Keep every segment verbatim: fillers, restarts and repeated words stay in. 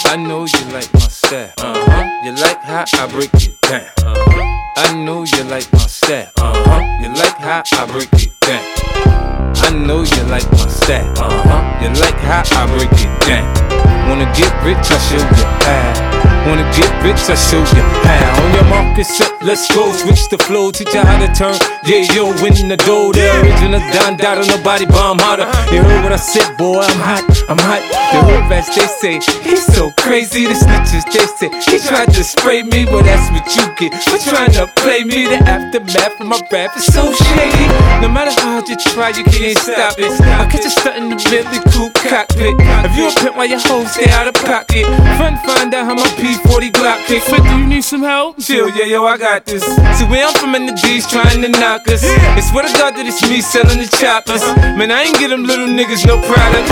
I know you like my style. Uh-huh. You like how I break it down. Uh-huh. I know you like my style. Uh-huh. You like how I break it down. I know you like my style. Uh-huh. You like how I break it down. Wanna get rich, I show you how. Wanna get rich, I show you how. On your mark, get set, let's go. Switch the flow, teach you how to turn. Yeah, yo, win the dough. The original Don Dada, nobody bomb harder. You heard what I said, boy, I'm hot, I'm hot. The hood rats, they say, he's so crazy. The snitches, they say, he tried to spray me. Well, that's what you get for trying to play me. The aftermath of my rap is so shady. No matter how hard you try, you can't stop it. I catch you stuck in the Bentley coupe cockpit. If you a pimp while your hoes stay out of pocket, fun find out how my P forty Glock kick. fifty, you need some help? Chill, yeah, yo, I got this. See, where I'm from in the D's trying to knock us. It's swear to God that it's me selling the choppers. Man, I ain't get them little niggas no product.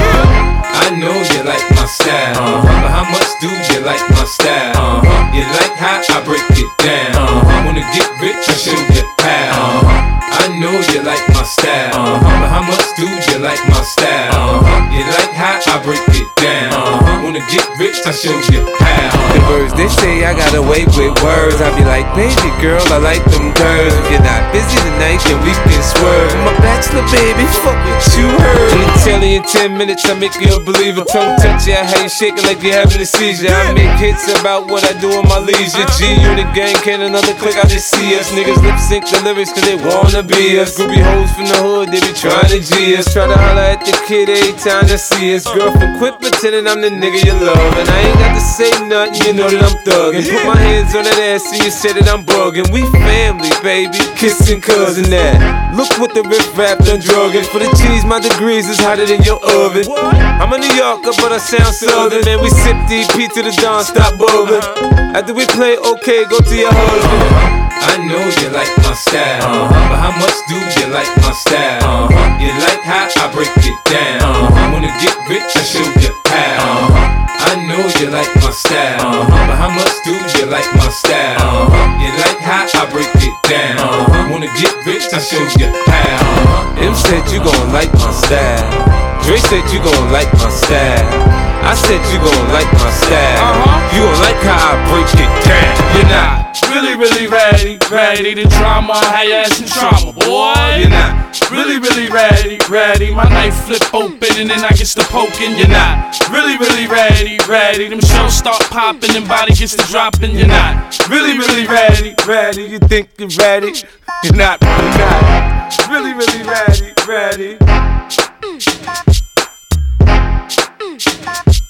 I know you like my style, uh-huh. But how much do you like my style? Uh-huh. You like how I break it down. Uh-huh. Wanna get rich, I show you how. Uh-huh. I know you like my style, uh-huh. But how much do you like my style? Uh-huh. You like how I break it down. Uh-huh. Wanna get rich, I show you how. The words they say I got away with words. I be like, baby girl, I like them curves. If you're not busy tonight, then we can swerve. I'm a bachelor, baby, fuck what you heard. In the telly in ten minutes, I make you a believer. Tongue touch you, how you shaking like you're having a seizure. I make hits about what I do in my leisure. G-Unit gang, can another click, I just see us. Niggas lip sync the lyrics cause they wanna be us. Groupie hoes from the hood, they be trying to G us. Try to holler at the kid every time they see us. Girlfriend, quit pretending I'm the nigga you love. And I ain't got to say nothing, you know that I'm thuggin'. Put my hands on that ass and you say that I'm buggin'. We family, baby, kissing cousin that. Look what the riff rap done druggin'. For the cheese, my degrees is hotter than your oven. I'm a New Yorker, but I sound southern. Man, we sip D P to the dawn, stop bubbling. After we play, okay, go to your husband. I know you like my style, uh-huh. But how much do you like my style? Uh-huh. You like how I break it down. Uh-huh. Wanna get rich, I show you how. Uh-huh. I know you like my style, uh-huh. But how much do you like my style? Uh-huh. You like how I break it down. Uh-huh. Wanna get rich, I show you how. Uh-huh. M said you gon' like my style. Dre said you gon' like my style. I said you gon' like my style. Uh-huh. You gon' like how I break it down. You're not really, really ready, ready to drama, have your ass in trauma, boy. You're not really, really ready, ready. My knife flip open and then I gets to poking. You're not really, really ready, ready. Them shows start popping and body gets to dropping. You're not really, really ready, ready. You think you're ready? You're not, you're not really, really ready, ready.